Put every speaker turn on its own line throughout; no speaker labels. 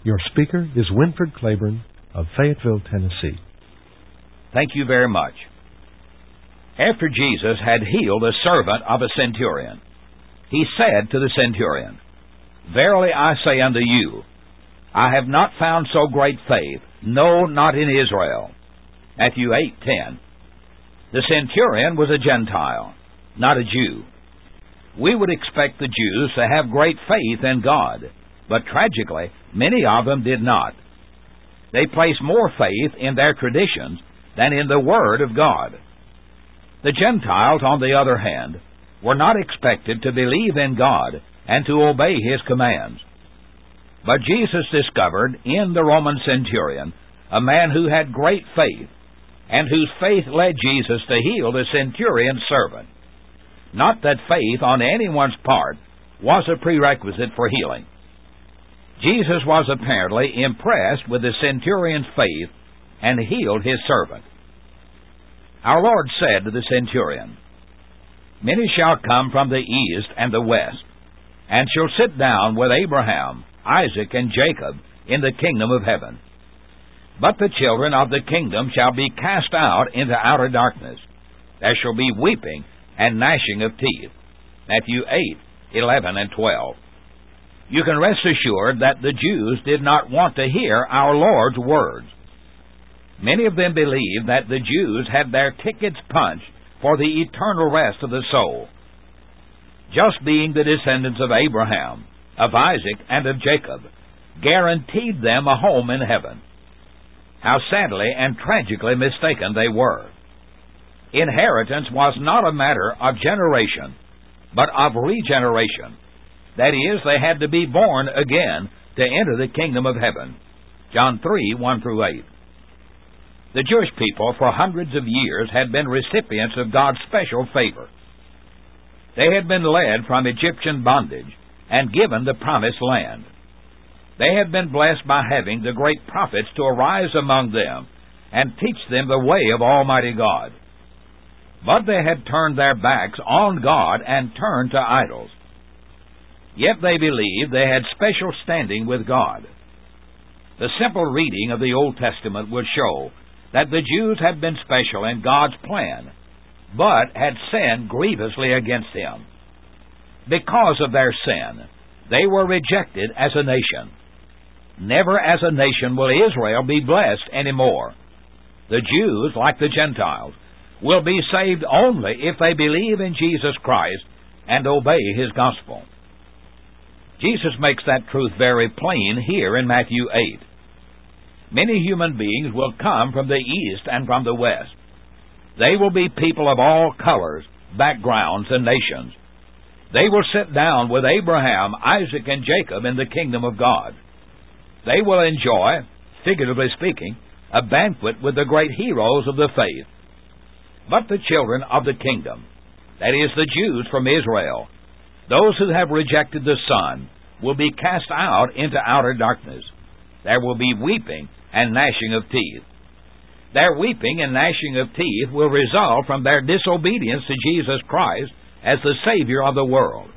Your speaker is Winford Claiborne of Fayetteville, Tennessee.
Thank you very much. After Jesus had healed a servant of a centurion, he said to the centurion, "Verily I say unto you, I have not found so great faith, no, not in Israel." Matthew 8:10. The centurion was a Gentile, not a Jew. We would expect the Jews to have great faith in God, but tragically, many of them did not. They placed more faith in their traditions than in the Word of God. The Gentiles, on the other hand, were not expected to believe in God and to obey His commands. But Jesus discovered in the Roman centurion a man who had great faith, and whose faith led Jesus to heal the centurion's servant. Not that faith on anyone's part was a prerequisite for healing. Jesus was apparently impressed with the centurion's faith and healed his servant. Our Lord said to the centurion, "Many shall come from the east and the west, and shall sit down with Abraham, Isaac, and Jacob in the kingdom of heaven. But the children of the kingdom shall be cast out into outer darkness. There shall be weeping and gnashing of teeth." Matthew 8:11 and 12. You can rest assured that the Jews did not want to hear our Lord's words. Many of them believed that the Jews had their tickets punched for the eternal rest of the soul. Just being the descendants of Abraham, of Isaac, and of Jacob guaranteed them a home in heaven. How sadly and tragically mistaken they were. Inheritance was not a matter of generation, but of regeneration. That is, they had to be born again to enter the kingdom of heaven. John 3:1-8. The Jewish people for hundreds of years had been recipients of God's special favor. They had been led from Egyptian bondage and given the promised land. They had been blessed by having the great prophets to arise among them and teach them the way of Almighty God. But they had turned their backs on God and turned to idols. Yet they believed they had special standing with God. The simple reading of the Old Testament would show that the Jews had been special in God's plan, but had sinned grievously against Him. Because of their sin, they were rejected as a nation. Never as a nation will Israel be blessed anymore. The Jews, like the Gentiles, will be saved only if they believe in Jesus Christ and obey His gospel. Jesus makes that truth very plain here in Matthew 8. Many human beings will come from the east and from the west. They will be people of all colors, backgrounds, and nations. They will sit down with Abraham, Isaac, and Jacob in the kingdom of God. They will enjoy, figuratively speaking, a banquet with the great heroes of the faith. But the children of the kingdom, that is, the Jews from Israel, those who have rejected the Son, will be cast out into outer darkness. There will be weeping and gnashing of teeth. Their weeping and gnashing of teeth will result from their disobedience to Jesus Christ as the Savior of the world.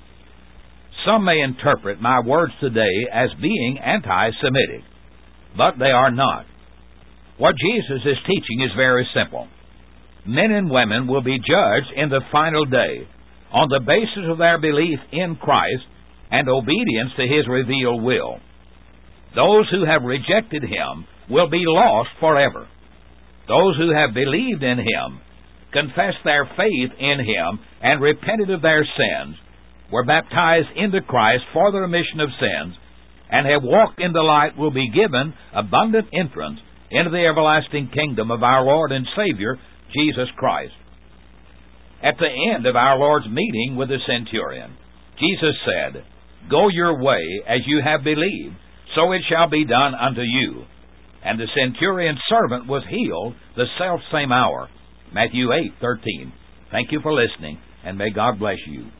Some may interpret my words today as being anti-Semitic, but they are not. What Jesus is teaching is very simple. Men and women will be judged in the final day on the basis of their belief in Christ and obedience to His revealed will. Those who have rejected Him will be lost forever. Those who have believed in Him, confessed their faith in Him, and repented of their sins, were baptized into Christ for the remission of sins, and have walked in the light will be given abundant entrance into the everlasting kingdom of our Lord and Savior, Jesus Christ. At the end of our Lord's meeting with the centurion, Jesus said, "Go your way as you have believed, so it shall be done unto you." And the centurion's servant was healed the selfsame hour. Matthew 8:13. Thank you for listening, and may God bless you.